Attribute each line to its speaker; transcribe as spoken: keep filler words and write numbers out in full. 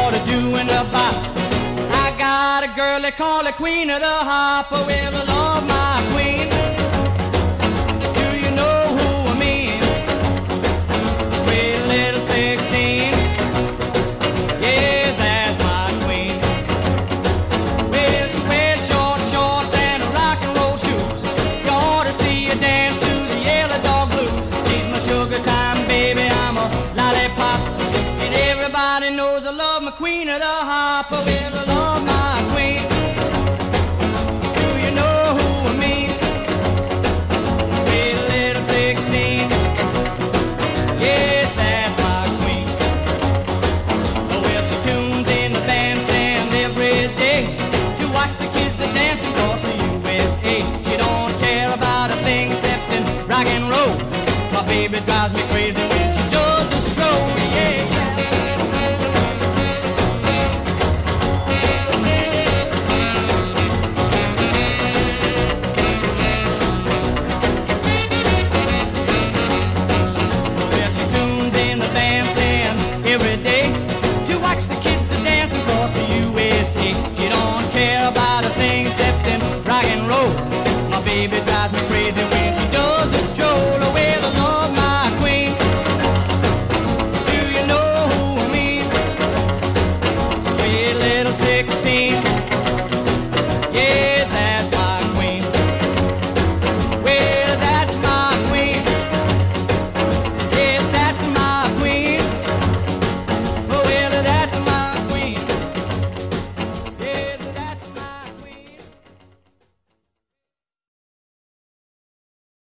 Speaker 1: ought to do in the bop. I got a girl they call the queen of the hop. Well, I love my queen. Do you know who I mean? Sweet little sixteen. Yes, that's my queen. Well, she wears short shorts and rock and roll shoes. You ought to see her dance to the Yellow Dog Blues. She's my sugar time baby, I'm a lollipop. And everybody knows I love my queen of the hop. Well, I love my queen. Do you know who I mean? Sweet little sixteen. Yes, that's my queen. Well, she tunes in the bandstand every day to watch the kids a dance across the U S A. She don't care about a thing except in rock and roll. My baby drives me crazy when she does the stroll, yeah, yeah. Well, she tunes in the bandstand every day to watch the kids a dance across the U S A. She don't care about a thing except in rock and roll. My baby drives me crazy when she does the stroll. Well, I love my queen. Do you know who I mean? Sweet little six